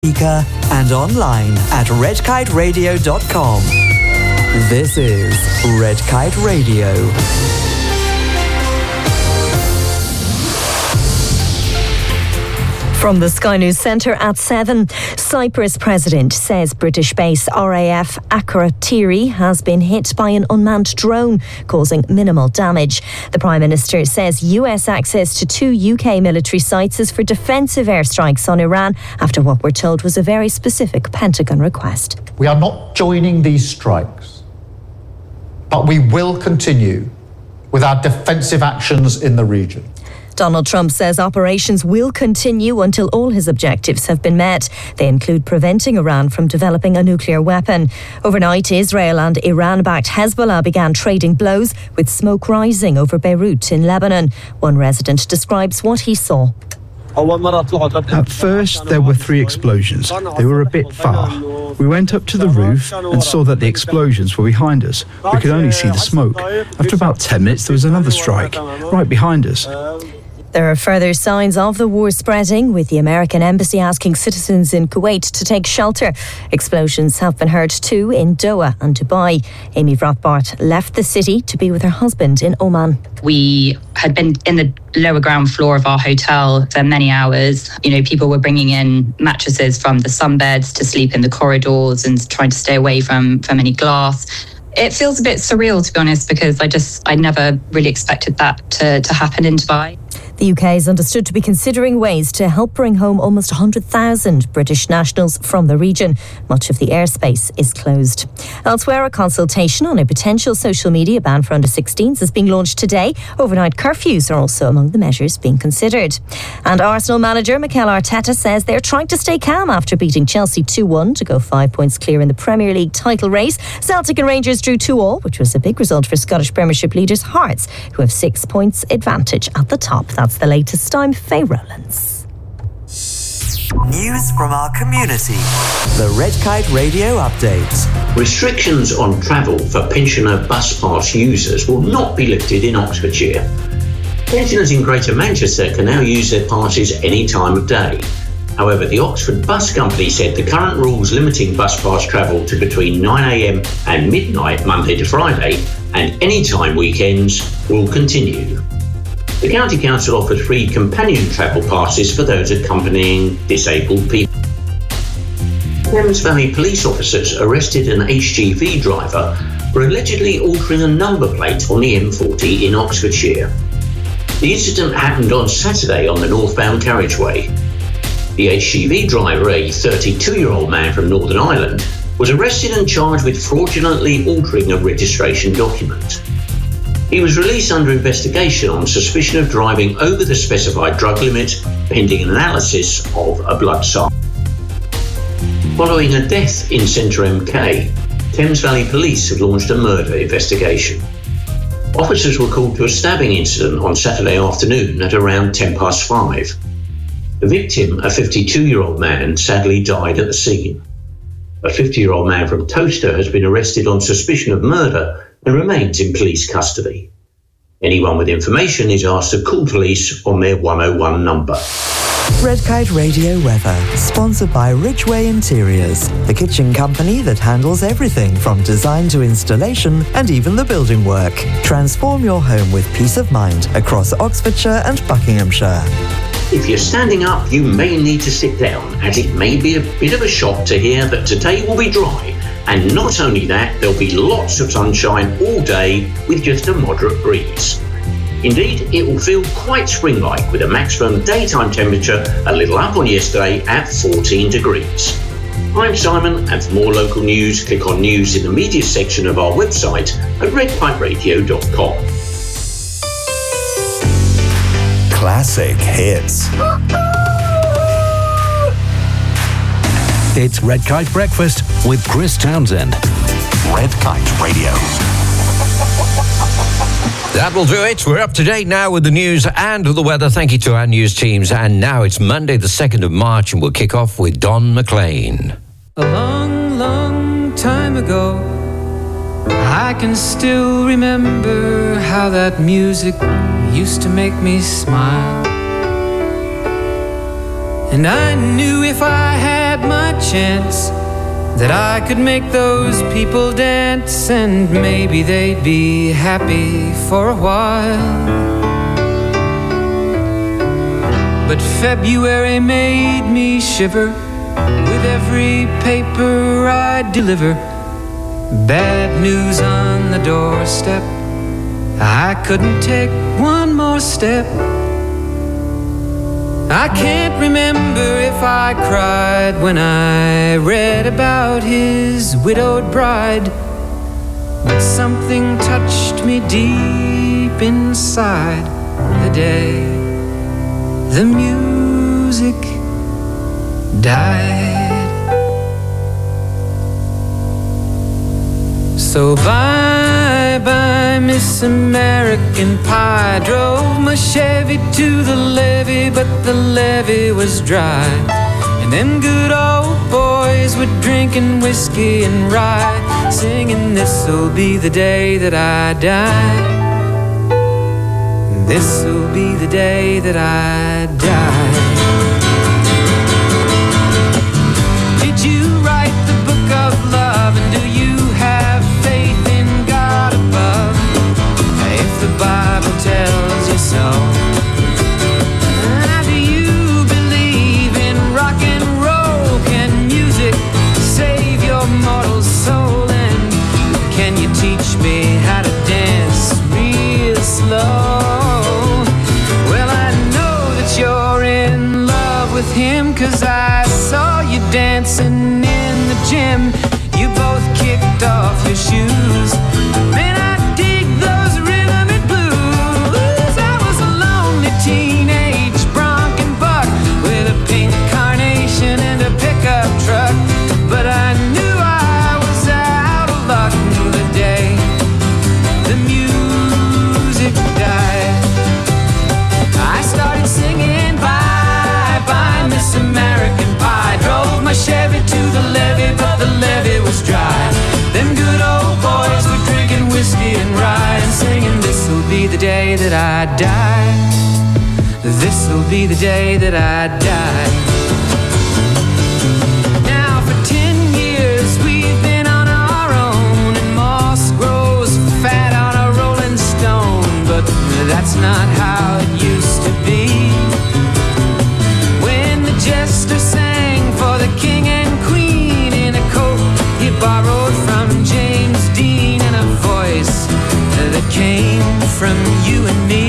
speaker and online at redkiteradio.com. This is Red Kite Radio. From the Sky News Centre at 7, Cyprus President says British base RAF Akrotiri has been hit by an unmanned drone, causing minimal damage. The Prime Minister says US access to 2 UK military sites is for defensive airstrikes on Iran after what we're told was a very specific Pentagon request. We are not joining these strikes, but we will continue with our defensive actions in the region. Donald Trump says operations will continue until all his objectives have been met. They include preventing Iran from developing a nuclear weapon. Overnight, Israel and Iran-backed Hezbollah began trading blows, with smoke rising over Beirut in Lebanon. One resident describes what he saw. At first, there were 3 explosions. They were a bit far. We went up to the roof and saw that the explosions were behind us. We could only see the smoke. After about 10 minutes, there was another strike right behind us. There are further signs of the war spreading, with the American embassy asking citizens in Kuwait to take shelter. Explosions have been heard too in Doha and Dubai. Amy Rothbart left the city to be with her husband in Oman. We had been in the lower ground floor of our hotel for many hours. People were bringing in mattresses from the sunbeds to sleep in the corridors and trying to stay away from any glass. It feels a bit surreal, to be honest, because I never really expected that to happen in Dubai. The UK is understood to be considering ways to help bring home almost 100,000 British nationals from the region. Much of the airspace is closed. Elsewhere, a consultation on a potential social media ban for under-16s is being launched today. Overnight curfews are also among the measures being considered. And Arsenal manager Mikel Arteta says they're trying to stay calm after beating Chelsea 2-1 to go 5 points clear in the Premier League title race. Celtic and Rangers drew 2-2, which was a big result for Scottish Premiership leaders Hearts, who have 6 points advantage at the top. That's the latest. I'm Faye Rowlands. News from our community. The Red Kite Radio Update. Restrictions on travel for pensioner bus pass users will not be lifted in Oxfordshire. Pensioners in Greater Manchester can now use their passes any time of day. However, the Oxford Bus Company said the current rules limiting bus pass travel to between 9 a.m. and midnight Monday to Friday and any time weekends will continue. The County Council offered free companion travel passes for those accompanying disabled people. Thames Valley police officers arrested an HGV driver for allegedly altering a number plate on the M40 in Oxfordshire. The incident happened on Saturday on the northbound carriageway. The HGV driver, a 32-year-old man from Northern Ireland, was arrested and charged with fraudulently altering a registration document. He was released under investigation on suspicion of driving over the specified drug limit, pending analysis of a blood sample. Following a death in Centre MK, Thames Valley Police have launched a murder investigation. Officers were called to a stabbing incident on Saturday afternoon at around 5:10. The victim, a 52-year-old man, sadly died at the scene. A 50-year-old man from Towcester has been arrested on suspicion of murder and remains in police custody. Anyone with information is asked to call police on their 101 number. Red Kite Radio weather, sponsored by Ridgeway Interiors, the kitchen company that handles everything from design to installation and even the building work. Transform your home with peace of mind across Oxfordshire and Buckinghamshire. If you're standing up, you may need to sit down, as it may be a bit of a shock to hear that today will be dry. And not only that, there'll be lots of sunshine all day with just a moderate breeze. Indeed, it will feel quite spring-like with a maximum daytime temperature a little up on yesterday at 14 degrees. I'm Simon, and for more local news, click on News in the Media section of our website at redkiteradio.com. Classic hits. It's Red Kite Breakfast with Chris Townsend. Red Kite Radio. That will do it. We're up to date now with the news and the weather. Thank you to our news teams. And now it's Monday the 2nd of March and we'll kick off with Don McLean. A long, long time ago, I can still remember how that music used to make me smile. And I knew if I had my chance that I could make those people dance, and maybe they'd be happy for a while. But February made me shiver with every paper I deliver. Bad news on the doorstep. I couldn't take one more step. I can't remember if I cried when I read about his widowed bride, but something touched me deep inside the day the music died. So bye-bye, Miss American Pie. Drove my Chevy to the levee, but the levee was dry. And them good old boys were drinking whiskey and rye, singing, this'll be the day that I die. This'll be the day that I die. Did you write the book of love, and do you have faith in God above? If the Bible tells you so, do you believe in rock and roll? Can music save your mortal soul? And can you teach me how to dance real slow? Well, I know that you're in love with him, 'cause I saw you dancing in the gym. You both kicked off your shoes. Man, I dig those rhythm and blues. I was a lonely teenage bronc and buck with a pink carnation and a pickup truck, but I knew I was out of luck the day the music died. I started singing bye-bye, Miss American Pie. Drove my Chevy to the levee, but the levee was dry. Them good old boys were drinking whiskey and rye, and singing, this'll be the day that I die. This'll be the day that I die. Now for 10 years we've been on our own, and moss grows fat on a rolling stone, but that's not how it used to be. When the jester sang for the king and queen in a coat he borrowed from James Dean, and a voice that came from you and me.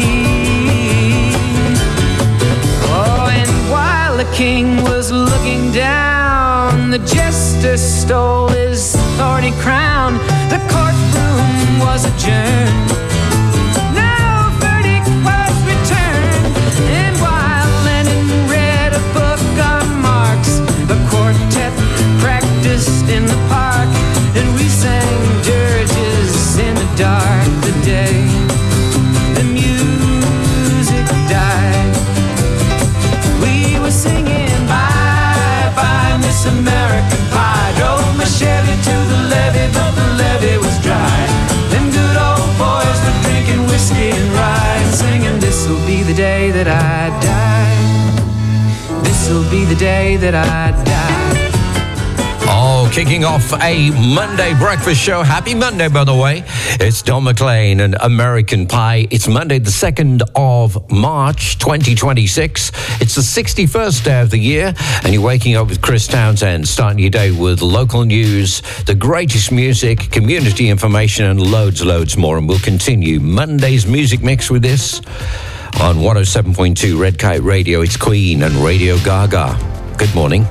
Oh, and while the king was looking down, the jester stole his thorny crown. The courtroom was adjourned. No verdict was returned. And while Lenin read a book on Marx, the quartet practiced in the park, and we sang dirges in the dark the day the music died. We were singing bye-bye, Miss American Pie. Drove my Chevy to the levee, but the levee was dry. Them good old boys were drinking whiskey and rye, and singing, this'll be the day that I die. This'll be the day that I die. Oh, kicking off a Monday breakfast show. Happy Monday, by the way. It's Don McLean and American Pie. It's Monday, the 2nd of March, 2026. It's the 61st day of the year, and you're waking up with Chris Townsend, starting your day with local news, the greatest music, community information, and loads more. And we'll continue Monday's music mix with this on 107.2 Red Kite Radio. It's Queen and Radio Gaga. Good morning.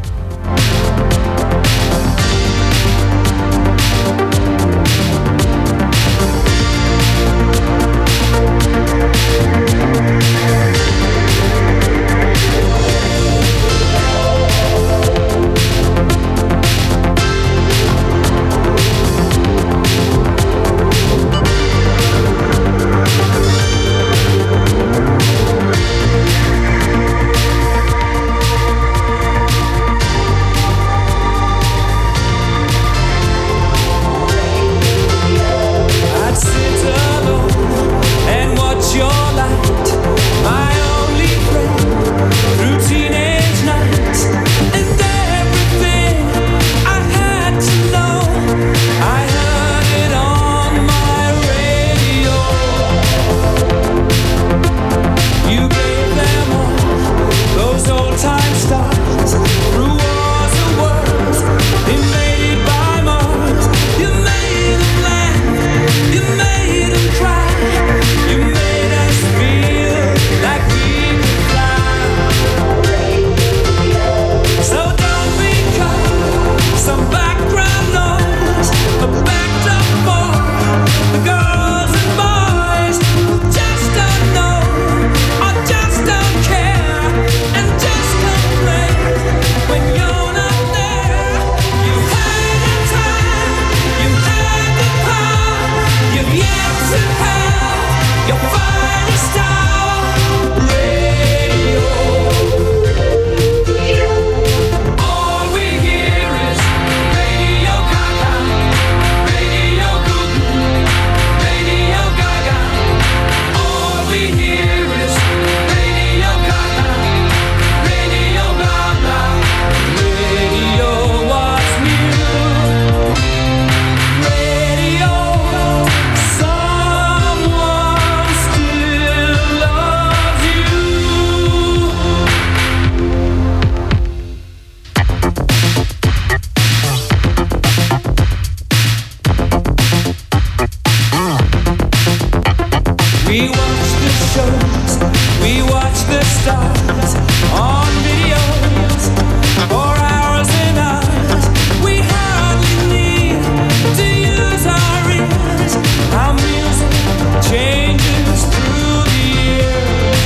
stars on videos for hours and hours. We hardly need to use our ears. Our music changes through the year.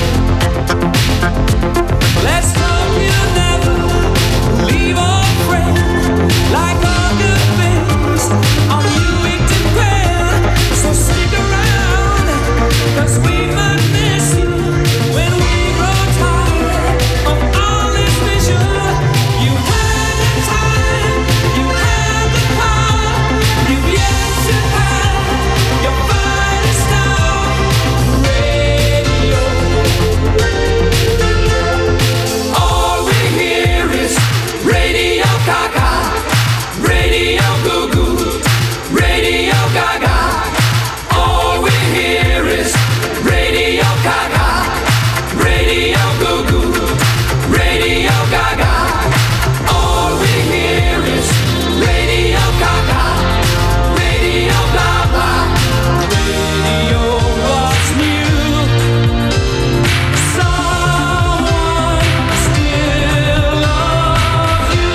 Let's hope you never leave a friend. Like all good things, on you it depends. So stick around, 'cause we might miss you when we grow tired of all this vision. You had the time, you had the power, you've yet to have your finest hour. Radio. All we hear is Radio Gaga, Radio Goo Goo, Radio Gaga. All we hear is Radio Gaga, Radio Goo Goo, Radio Gaga. All we hear is Radio Gaga, Radio blah blah. Radio was new. Someone still loves you.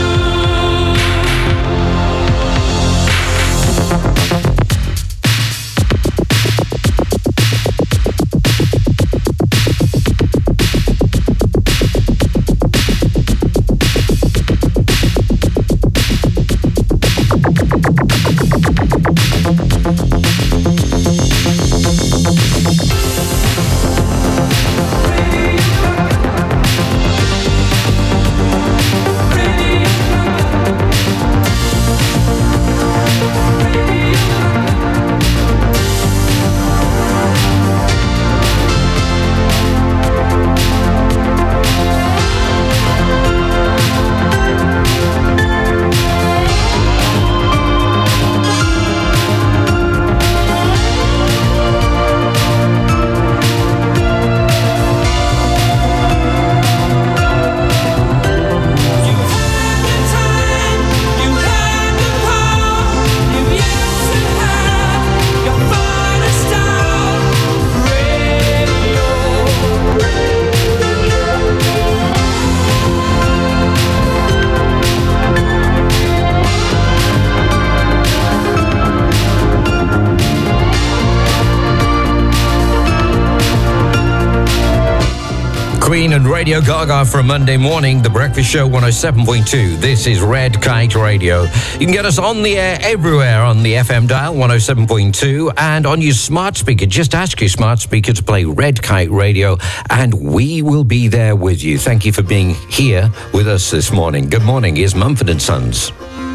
Queen and Radio Gaga for a Monday morning, The Breakfast Show 107.2. This is Red Kite Radio. You can get us on the air everywhere on the FM dial 107.2 and on your smart speaker. Just ask your smart speaker to play Red Kite Radio and we will be there with you. Thank you for being here with us this morning. Good morning. Here's Mumford & Sons.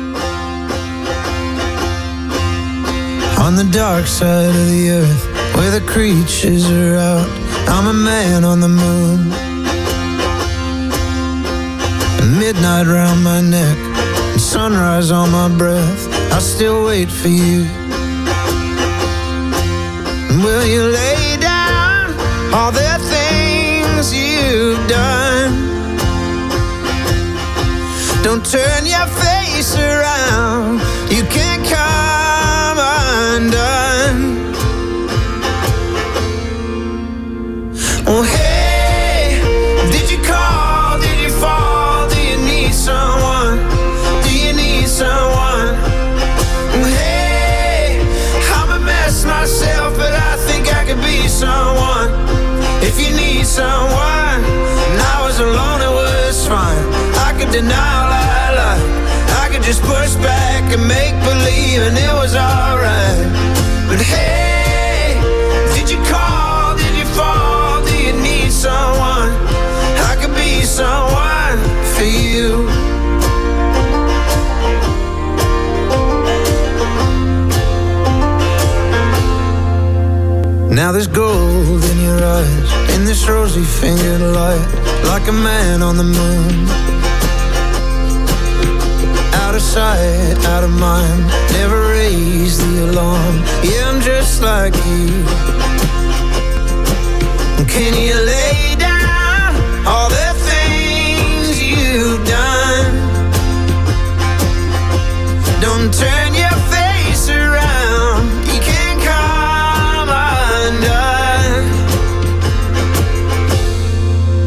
On the dark side of the earth, where the creatures are out, I'm a man on the moon. Midnight round my neck, and sunrise on my breath, I still wait for you. And will you lay down all the things you've done? Don't turn your face around, you can't come undone. Oh hey, did you call, did you fall, do you need someone, do you need someone? Oh hey, I'm a mess myself, but I think I could be someone. If you need someone, and I was alone it was fine. I could deny all I like, I could just push back and make believe and it was alright. But hey, did you call, did you fall? Someone, I could be someone for you. Now there's gold in your eyes, in this rosy fingered light, like a man on the moon. Out of sight, out of mind, never raise the alarm. Yeah, I'm just like you. Can you lay down all the things you've done? Don't turn your face around, you can't come undone.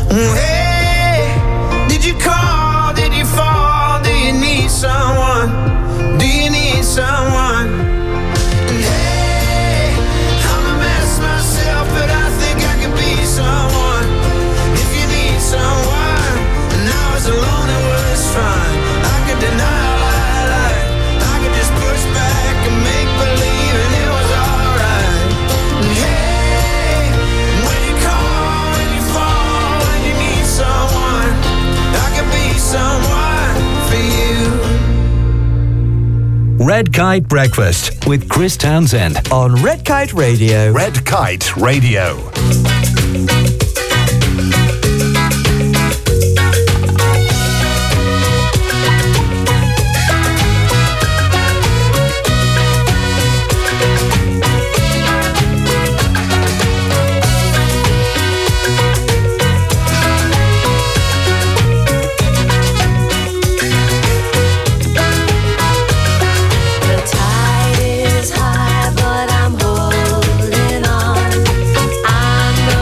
Hey, did you call? Did you fall? Do you need someone? Do you need someone? And hey, I'm a mess myself, but I think I could be someone. If you need someone, and I was alone, it was fine. I could deny all I like. I could just push back and make believe, and it was alright. And hey, when you call, when you fall, when you need someone, I could be someone for you. Red Kite Breakfast with Chris Townsend on Red Kite Radio. Red Kite Radio. High, but I'm holding on. I know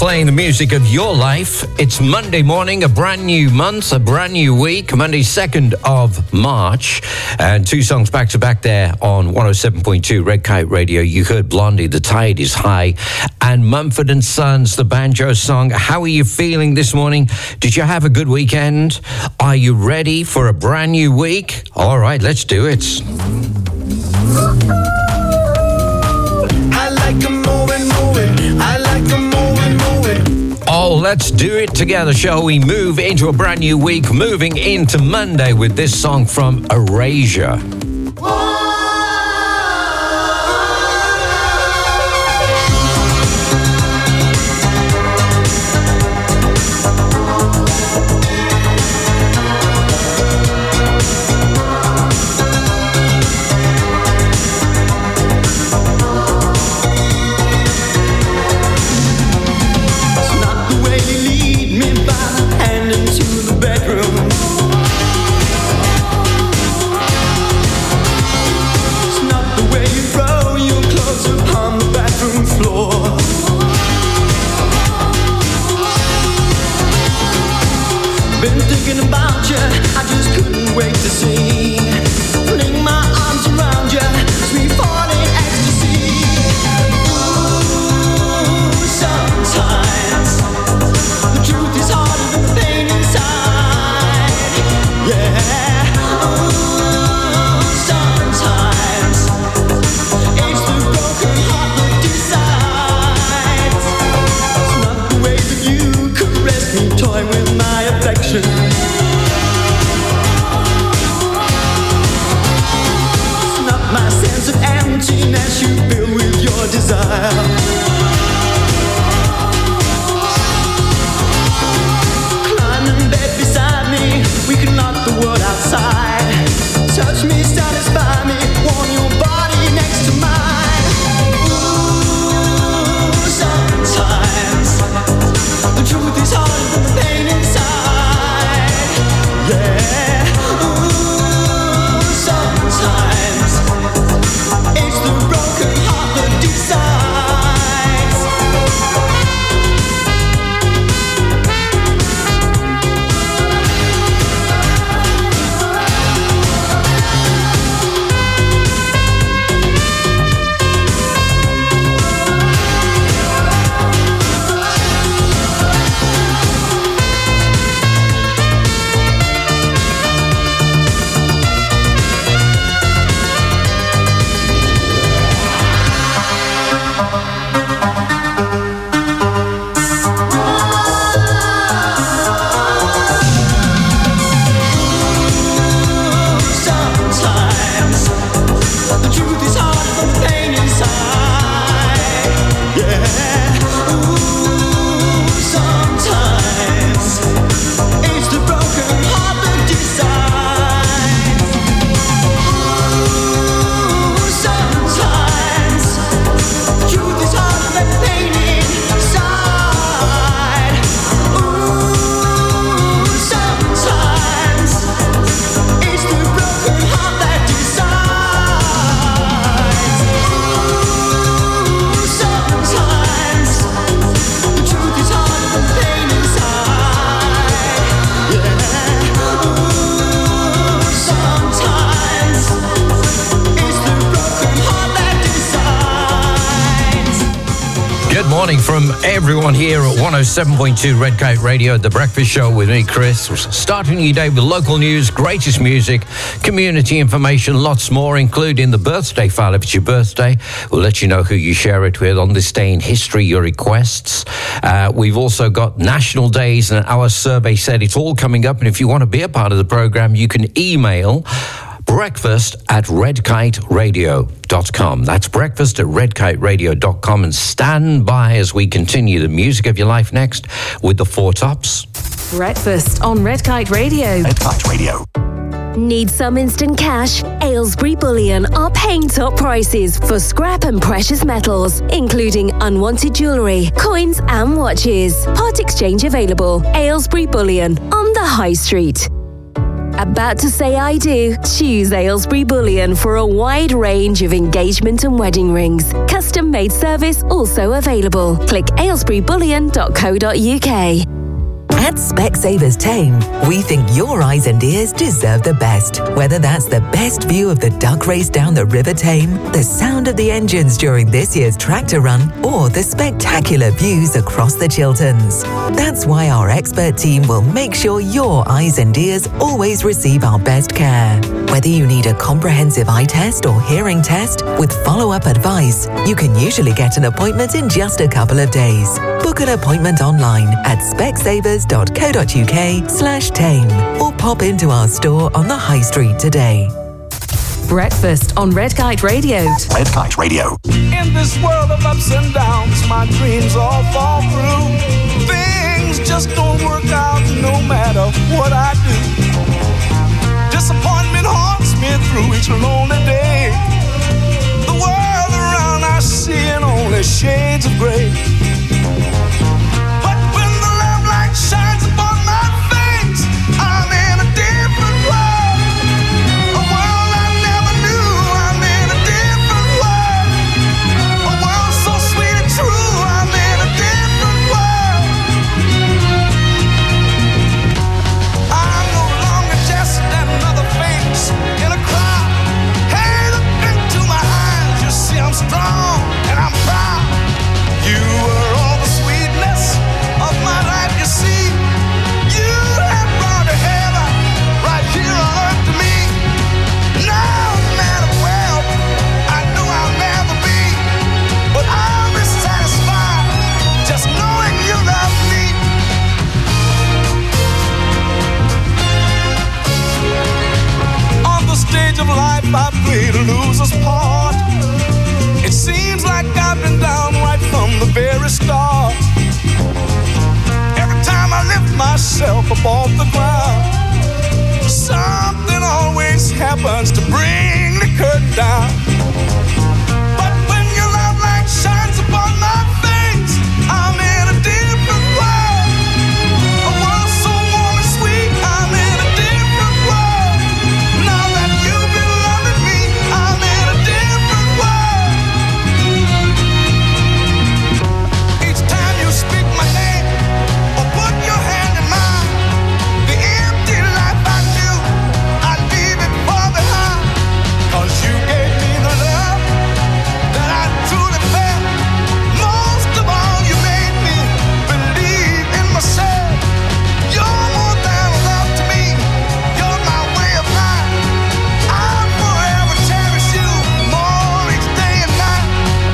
playing the music of your life. It's Monday morning, a brand new month, a brand new week, Monday 2nd of March. And two songs back to back there on 107.2 Red Kite Radio. You heard Blondie, The Tide is High, and Mumford & Sons, the banjo song. How are you feeling this morning? Did you have a good weekend? Are you ready for a brand new week? All right, let's do it. Oh, let's do it together, shall we? Move into a brand new week, moving into Monday with this song from Erasure. From everyone here at 107.2 Red Kite Radio, The Breakfast Show with me, Chris. Starting your day with local news, greatest music, community information, lots more, including the birthday file. If it's your birthday, we'll let you know who you share it with on this day in history, your requests. We've also got national days, and our survey said it's all coming up. And if you want to be a part of the program, you can email breakfast@redkiteradio.com. That's breakfast@redkiteradio.com. And stand by as we continue the music of your life next with the Four Tops. Breakfast on Red Kite Radio. Red Kite Radio. Need some instant cash? Aylesbury Bullion are paying top prices for scrap and precious metals, including unwanted jewellery, coins and watches. Part exchange available. Aylesbury Bullion on the High Street. About to say I do? Choose Aylesbury Bullion for a wide range of engagement and wedding rings. Custom made service also available. Click aylesburybullion.co.uk. At Specsavers Tame, we think your eyes and ears deserve the best. Whether that's the best view of the duck race down the River Tame, the sound of the engines during this year's tractor run, or the spectacular views across the Chilterns. That's why our expert team will make sure your eyes and ears always receive our best care. Whether you need a comprehensive eye test or hearing test with follow-up advice, you can usually get an appointment in just a couple of days. Book an appointment online at specsavers.co.uk/tame or pop into our store on the High Street today. Breakfast on Red Kite Radio. Red Kite Radio. In this world of ups and downs, my dreams all fall through. Things just don't work out no matter what I do. Disappointment haunts me through each lonely day. The world around I see in only shades of gray. But when the love light shines upon my face, I'm in a different world. A world I never knew. I'm in a different world. A world so sweet and true. I'm in a different world. I'm no longer just another face in a crowd. Hey, look into my eyes. You see I'm strong and I'm proud. You were all the sweetness of my life, you see. You have brought a heaven right here on earth to me. Now, no matter where I know I'll never be, but I'll be satisfied just knowing you love me. On the stage of life, I played a loser's part. It seems like I've been down right from the very start. Every time I lift myself above the ground, something always happens to bring the curtain down. But when your love light shines upon my face, I'm in a different world. A world so warm and sweet, I'm in a different world. Now that you've been loving me, I'm in a different world. Each time you speak my name or put your hand in mine, the empty life I knew, I leave it far behind. 'Cause you gave me the love that I truly felt. Most of all, you made me believe in myself. You're more than love to me. You're my way of life. I'll forever cherish you more each day and night.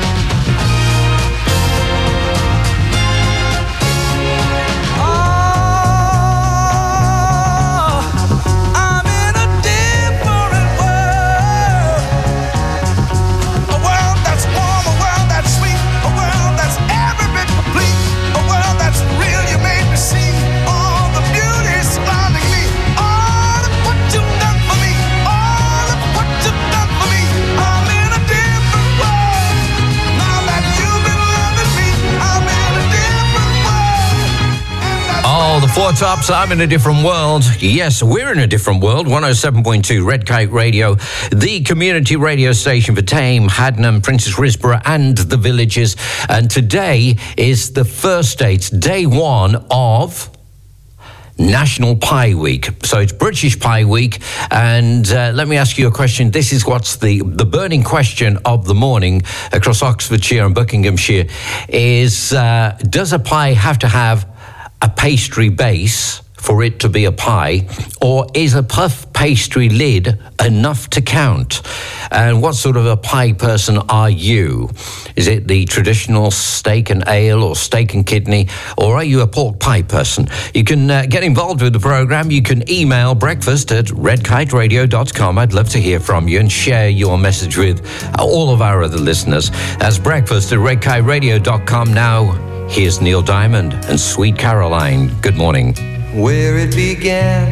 I'm in a different world. A world that's warm, a world that's sweet, a world that's every bit complete, a world that's real. You made me see all the beauty surrounding me. All of what you've done for me, all of what you've done for me. I'm in a different world. Now that you've been loving me, I'm in a different world. Oh, the Four Tops, I'm in a different world. Yes, we're in a different world. 107.2 Red Kite Radio, the community radio station for Tame, Haddenham, Princess Risborough and the villages. And today is the first day, it's day one of National Pie Week. So it's British Pie Week. And let me ask you a question. This is what's the burning question of the morning across Oxfordshire and Buckinghamshire is, does a pie have to have a pastry base for it to be a pie, or is a puff pastry lid enough to count? And what sort of a pie person are you? Is it the traditional steak and ale or steak and kidney, or are you a pork pie person? You can get involved with the programme. You can email breakfast@redkiteradio.com. I'd love to hear from you and share your message with all of our other listeners. That's breakfast@redkiteradio.com. Now, here's Neil Diamond and Sweet Caroline. Good morning. Where it began,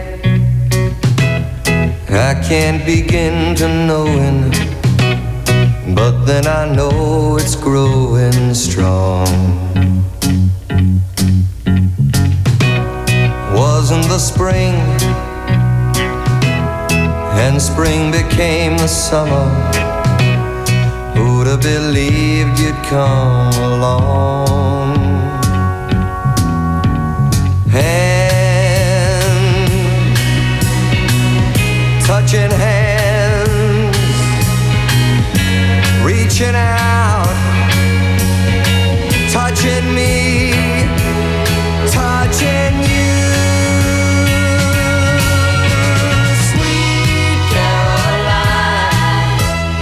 I can't begin to knowing, but then I know it's growing strong. Wasn't the spring and spring became the summer. Who'd have believed you'd come along? Hand, touching hands, reaching out, touching me, touching you. Sweet Caroline,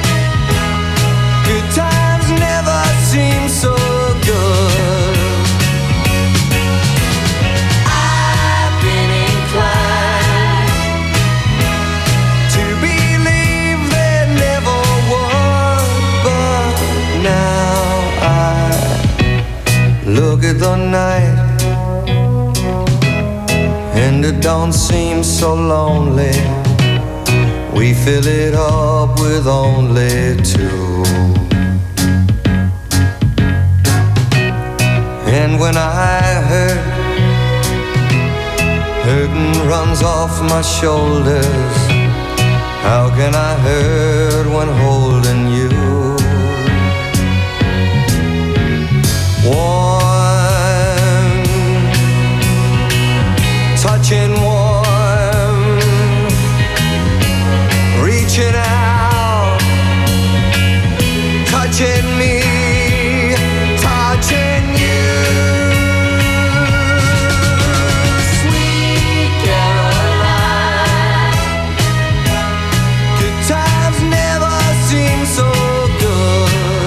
good times never seem so good. I've been inclined to believe there never was, but now I look at the night and it don't seem so lonely. We fill it up with only two. And when I hurt, hurting runs off my shoulders. How can I hurt when holding you? Warm, touching warm, reaching out, touching me, touching you. Sweet Caroline, good times never seem so good.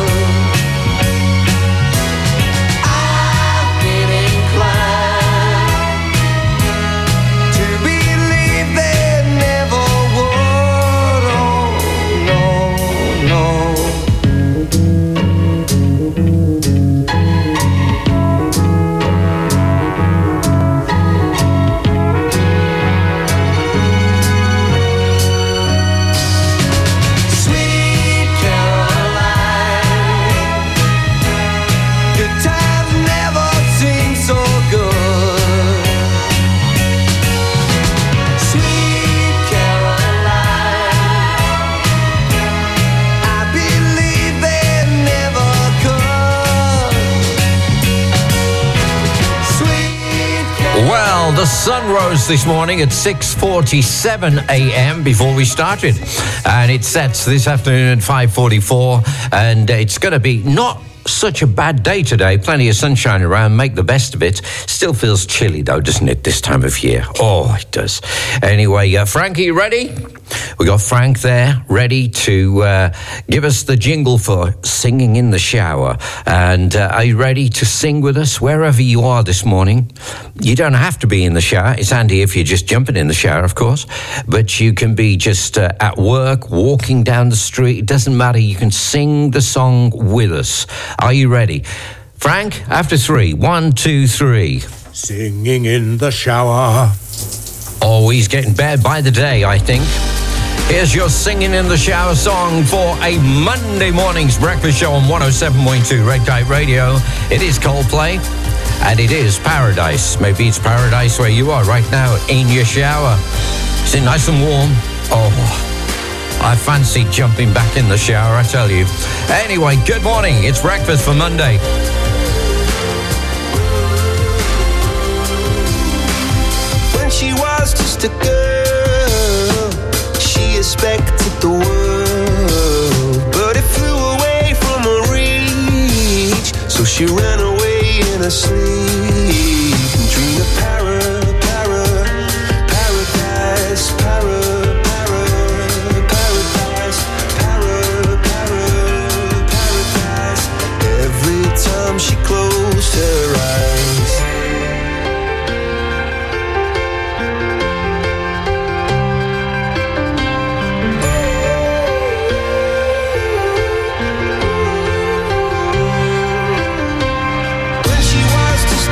I've been inclined to believe there never would. Oh, no, no. Sweet Caroline, good times never seem so good. Sweet Caroline, I believe they never could. Sweet Well, the sun rose this morning at 6:47 a.m. before we started, and it sets this afternoon at 5:44, and it's going to be not such a bad day today. Plenty of sunshine around. Make the best of it. Still feels chilly though, doesn't it, this time of year? Oh, it does. Anyway, Frank, are you ready? We got Frank there, ready to give us the jingle for singing in the shower. And are you ready to sing with us wherever you are this morning? You don't have to be in the shower. It's handy if you're just jumping in the shower, of course. But you can be just at work, walking down the street. It doesn't matter. You can sing the song with us. Are you ready? Frank, after 3. 1, 2, 3. Singing in the shower. Oh, he's getting better by the day, I think. Here's your singing in the shower song for a Monday morning's breakfast show on 107.2 Red Kite Radio. It is Coldplay, and it is Paradise. Maybe it's Paradise where you are right now in your shower. Is it nice and warm? Oh, I fancy jumping back in the shower, I tell you. Anyway, good morning. It's breakfast for Monday. When she was just a girl, she expected the world, but it flew away from her reach. So she ran away in her sleep and dreamed of paradise, paradise. Every time she closed her eyes. When she was just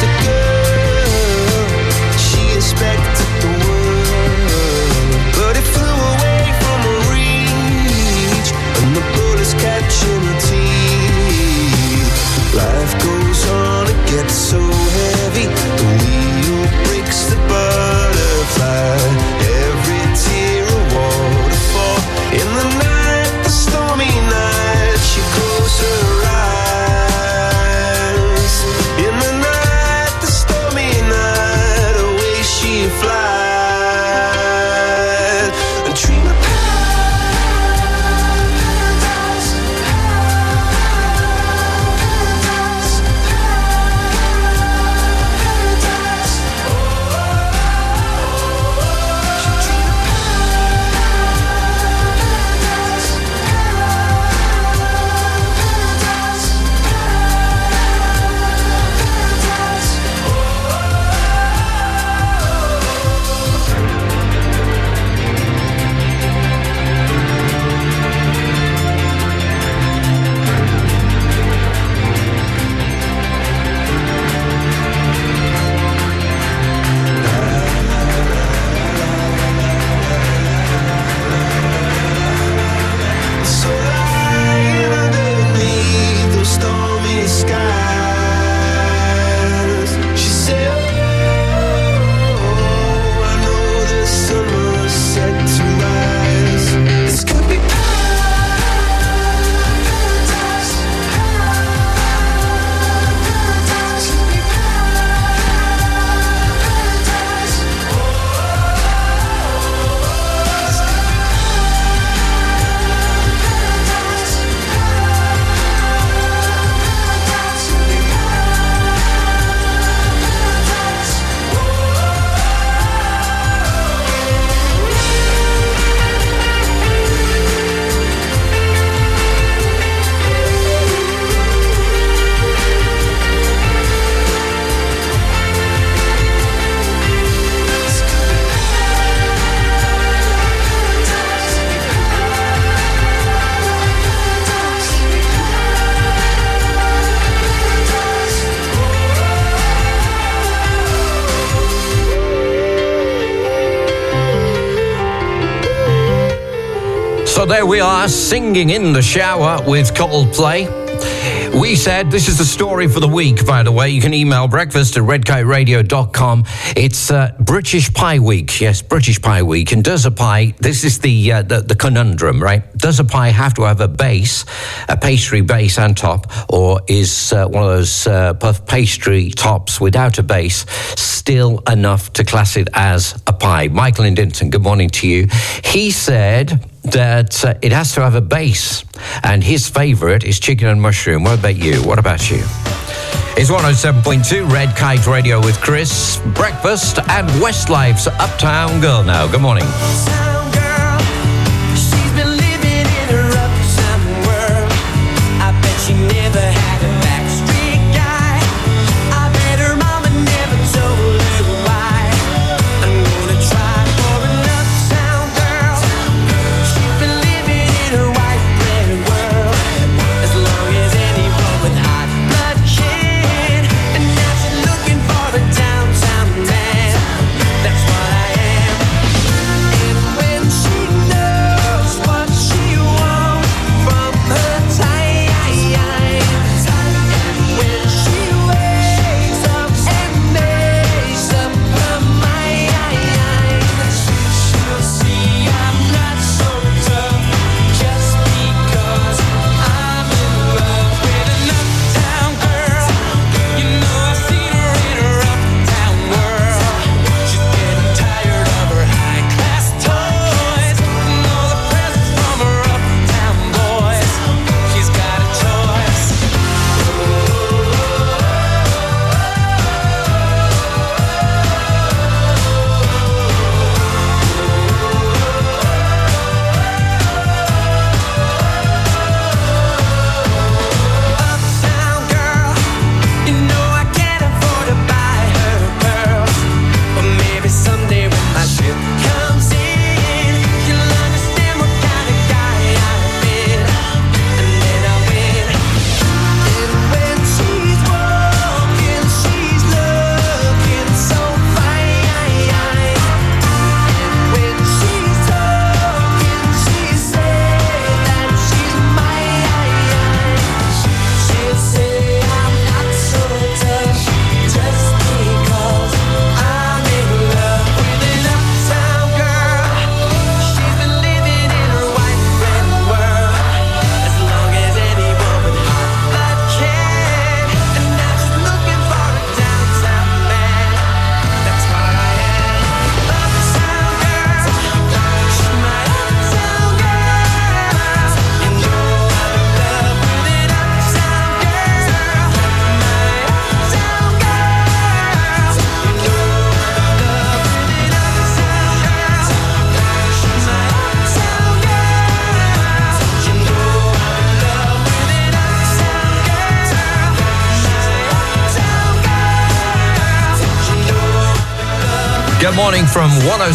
So there we are, singing in the shower with Coldplay. We said, this is the story for the week, by the way. You can email breakfast@redkiteradio.com. It's British Pie Week. Yes, British Pie Week. And does a pie, this is the conundrum, right? Does a pie have to have a base, a pastry base and top, or is one of those puff pastry tops without a base still enough to class it as a pie? Michael in Dinton, good morning to you. He said that it has to have a base, and his favourite is chicken and mushroom. What about you? What about you? It's 107.2 Red Kite Radio with Chris, Breakfast, and Westlife's Uptown Girl now. Good morning. Good morning from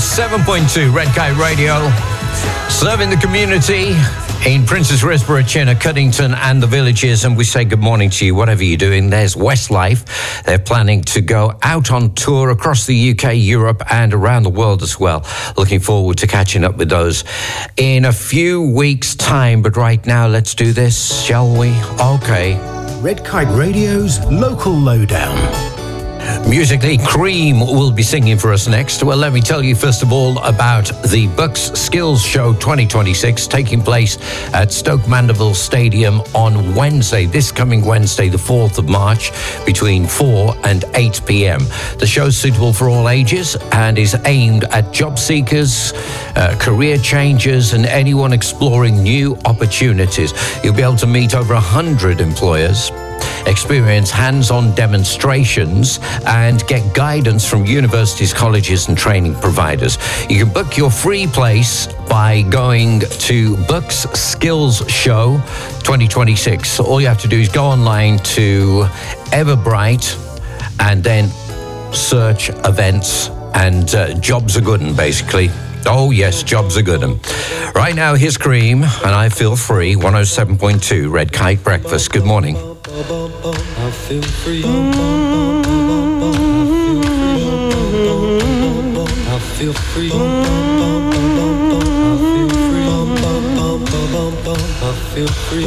107.2 Red Kite Radio, serving the community in Princess Risborough, Chinner, Cuddington and the villages, and we say good morning to you, whatever you're doing. There's Westlife. They're planning to go out on tour across the UK, Europe and around the world as well. Looking forward to catching up with those in a few weeks' time, but right now let's do this, shall we? Okay. Red Kite Radio's Local Lowdown. Musically, Cream will be singing for us next. Well, let me tell you first of all about the Bucks Skills Show 2026 taking place at Stoke Mandeville Stadium on Wednesday, this coming Wednesday, the 4th of March, between 4 and 8 p.m. The show's suitable for all ages and is aimed at job seekers, career changers, and anyone exploring new opportunities. You'll be able to meet over 100 employers, experience hands-on demonstrations, and get guidance from universities, colleges, and training providers. You can book your free place by going to Bucks Skills Show 2026. All you have to do is go online to Everbright and then search events, and jobs are good, basically. Oh, yes, jobs are good. Right now, here's Cream, and I Feel Free, 107.2 Red Kite Breakfast. Good morning. I feel free. I feel free. I feel free. I feel free.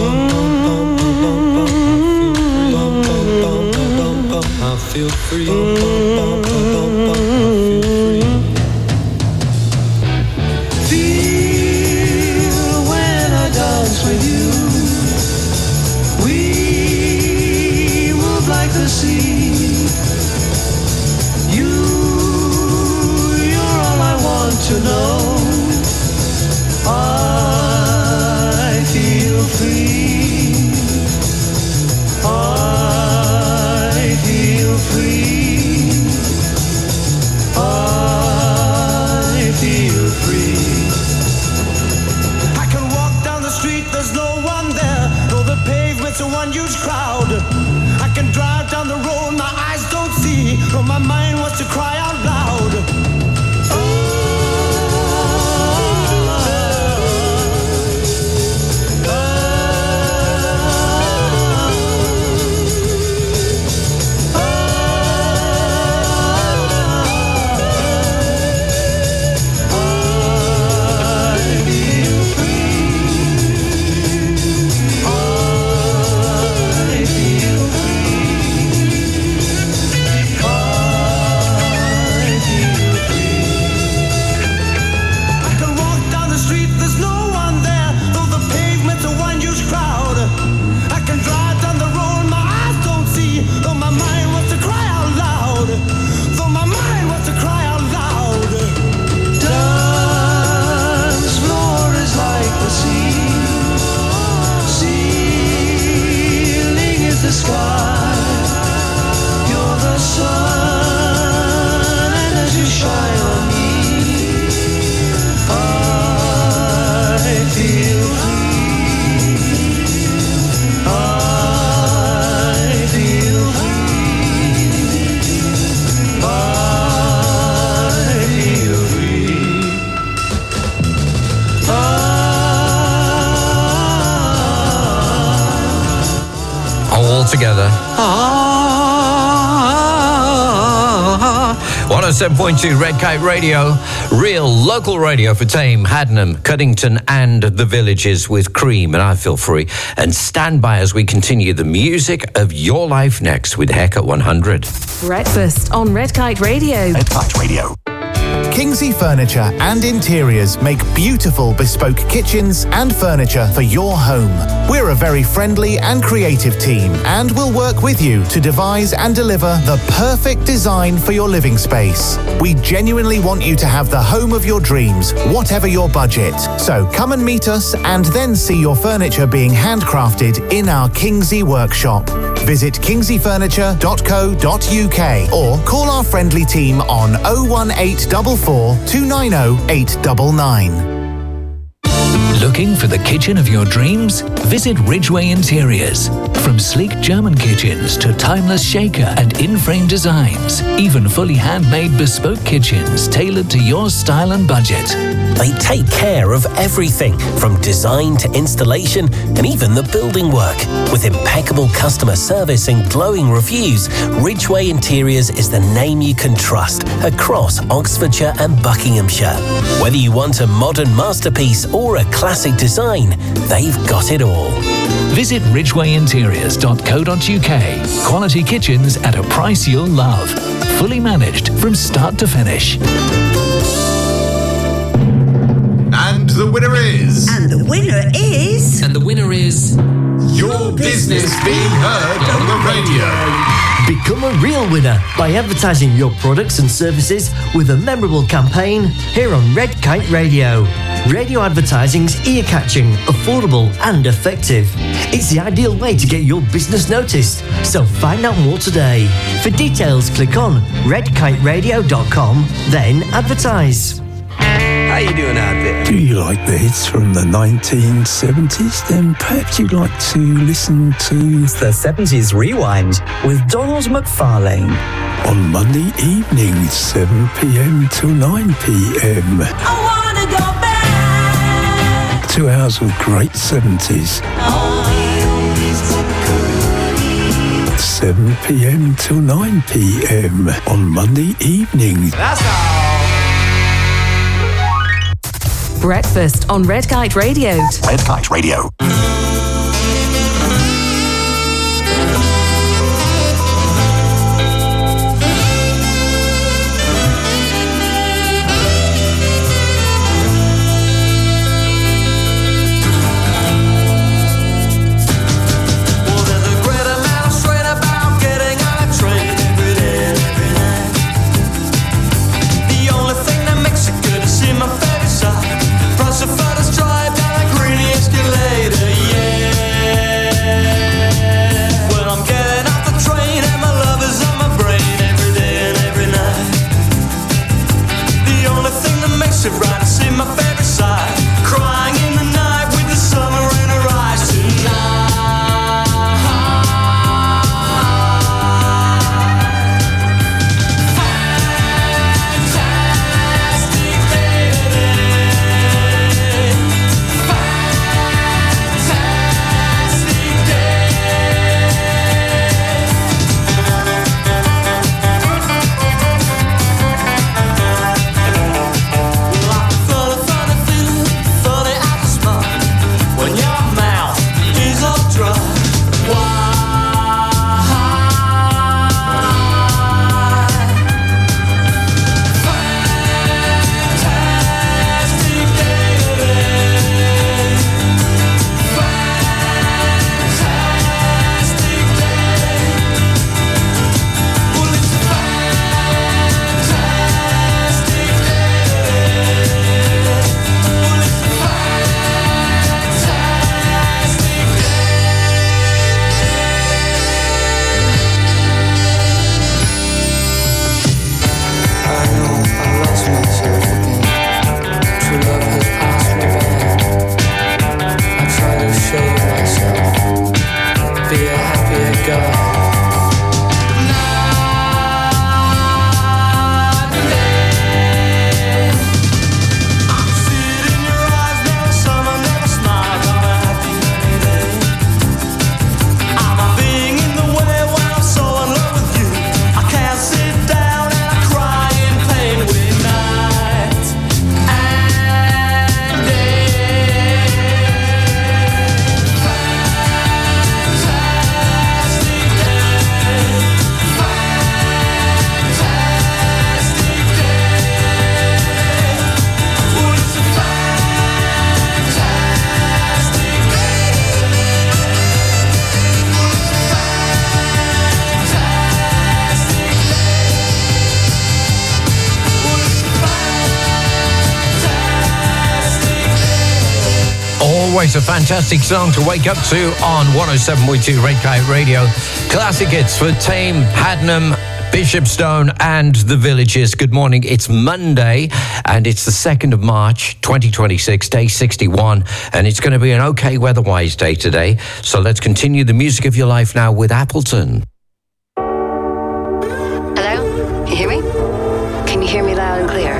I feel free. Feel when I dance with you. We move like the sea. You're all I want to know. I feel free. I feel free. I feel free. I can walk down the street, there's no one there. Though the pavement's a one-huge crowd. I can drive down the road, my eyes don't see. But my mind wants to cry out loud. Together. 107.2 Red Kite Radio, real local radio for Tame, Haddenham, Cuddington and the villages with Cream and I Feel Free. And stand by as we continue the music of your life next with Heck at 100. Breakfast on Red Kite Radio. Red Kite Radio. Kingsley Furniture and Interiors make beautiful bespoke kitchens and furniture for your home. We're a very friendly and creative team and will work with you to devise and deliver the perfect design for your living space. We genuinely want you to have the home of your dreams, whatever your budget. So come and meet us and then see your furniture being handcrafted in our Kingsley workshop. Visit kingsleyfurniture.co.uk or call our friendly team on 01844 290 899. Looking for the kitchen of your dreams? Visit Ridgeway Interiors. From sleek German kitchens to timeless shaker and in-frame designs, even fully handmade bespoke kitchens tailored to your style and budget. They take care of everything from design to installation and even the building work. With impeccable customer service and glowing reviews, Ridgeway Interiors is the name you can trust across Oxfordshire and Buckinghamshire. Whether you want a modern masterpiece or a classic design, they've got it all. Visit ridgwayinteriors.co.uk. Quality kitchens at a price you'll love. Fully managed from start to finish. And the winner is... And the winner is... And the winner is... Your business being heard on the radio. Become a real winner by advertising your products and services with a memorable campaign here on Red Kite Radio. Radio advertising's ear-catching, affordable and effective. It's the ideal way to get your business noticed, so find out more today. For details, click on redkiteradio.com, then advertise. How you doing out there? Do you like the hits from the 1970s? Then perhaps you'd like to listen to The 70s Rewind with Donald McFarlane. On Monday evening, 7 p.m. till 9 p.m. I wanna go back. 2 hours of great 70s. 7 p.m. till 9 p.m. on Monday evenings. That's all. Breakfast on Red Kite Radio. Red Kite Radio. Always a fantastic song to wake up to on 107.2 Red Kite Radio. Classic hits for Tame, Haddenham, Bishopstone and the Villages. Good morning. It's Monday and it's the 2nd of March 2026, day 61, and it's going to be an okay weather-wise day today. So let's continue the music of your life now with Appleton. Hello? Can you hear me? Can you hear me loud and clear?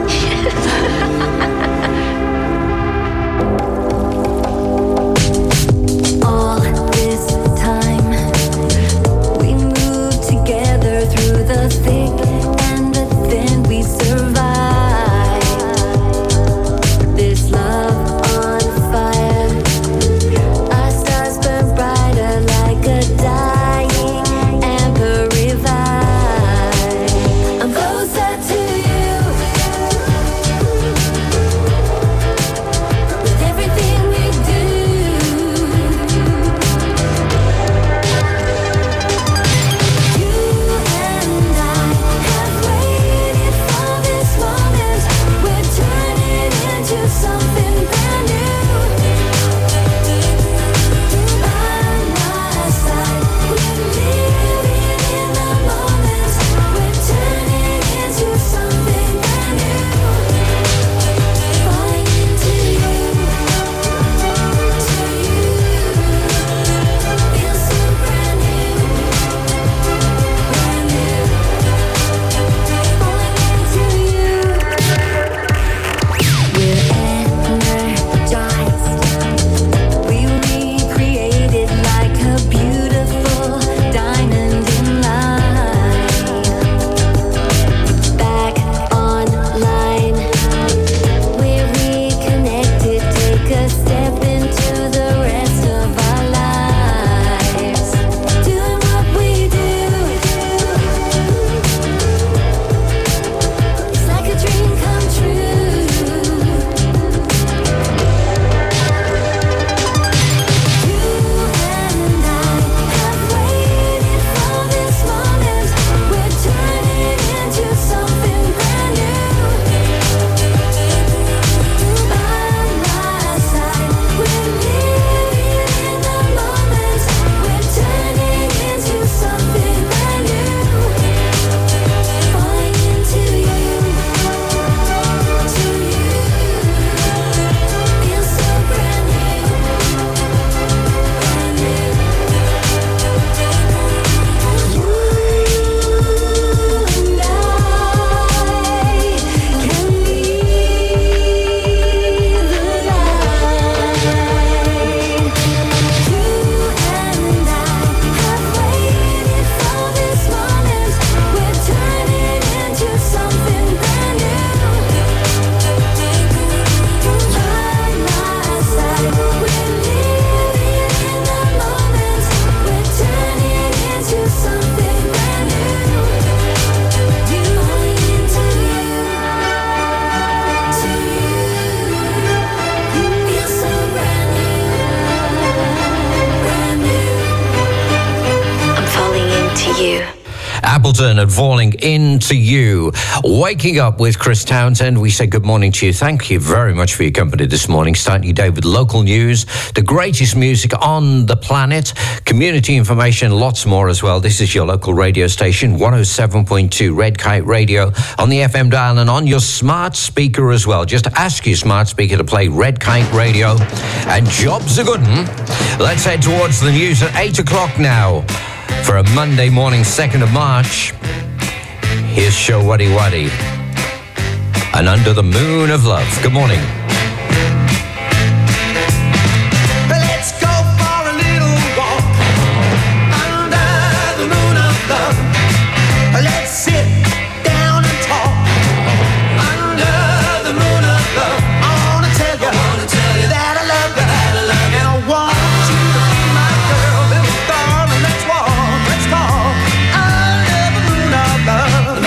All this time we moved together through the thick and the thin, we survived. This love on fire, our stars burn brighter like a dying Appleton and Falling Into You. Waking up with Chris Townsend. We say good morning to you. Thank you very much for your company this morning. Starting your day with local news, the greatest music on the planet, community information, lots more as well. This is your local radio station, 107.2 Red Kite Radio on the FM dial and on your smart speaker as well. Just ask your smart speaker to play Red Kite Radio and jobs are good. Let's head towards the news at 8 o'clock now. For a Monday morning, 2nd of March, here's Show Waddy Waddy and Under the Moon of Love. Good morning. Let's go for a little walk under the moon of love. Let's sit down and talk under the moon of love. I wanna tell you that I love you, and I want you to be my girl, little darling. Let's walk, let's talk under the moon of love.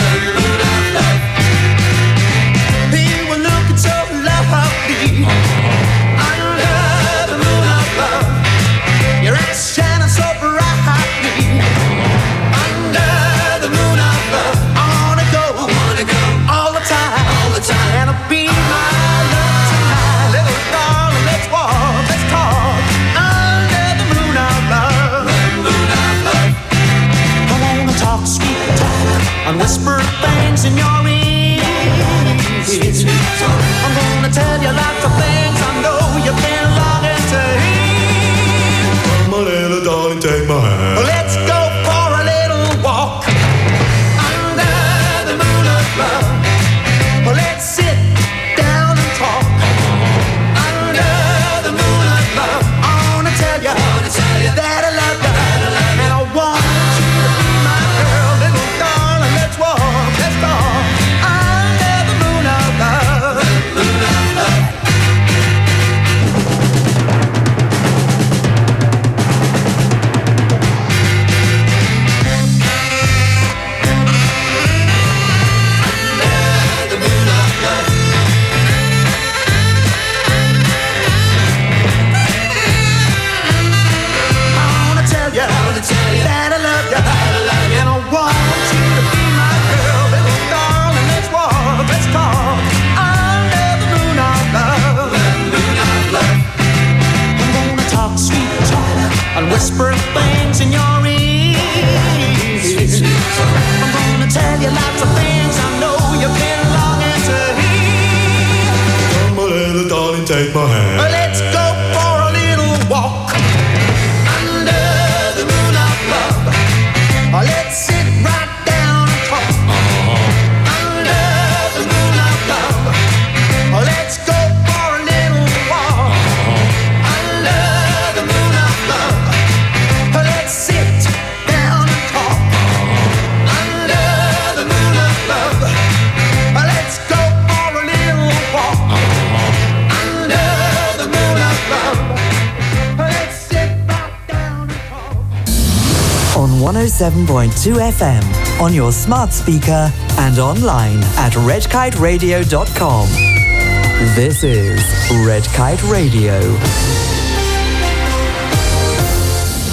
You were looking so lovely under the moon of love. Your eyes shining so brightly under the moon of love. I wanna go all the time, and I'll be my love tonight, little darling. Let's walk, let's talk under the moon of love. I wanna talk sweet talk and whisper things in your ear. I'm gonna tell you lots of things I know you've been longing to hear. My little darling, take my hand. Let's go for a little walk under the moon of love. Let's sit down and talk under the moon of love. I wanna tell you that I love you, and I want you to be my girl, little darling. Let's walk, let's talk under the moon of love. I wanna tell you that I love you, and I want you to be my girl, little darling. Let's walk, let's talk under the moon of love. I'm gonna talk sweet talk and whisper things in your ear. I'm gonna tell you lots of things I know you've been longing to hear. Come on, little darling, take my hand. Let's go for a little walk under the moon of love. Let's sit right down and talk under the moon of love. Let's go for a little walk under the moon of love. Let's sit down and talk under the moon of love. Let's go for a little walk under the moon of love. Let's sit right down and talk. On 107.2 FM, on your smart speaker and online at redkiteradio.com. This is Red Kite Radio.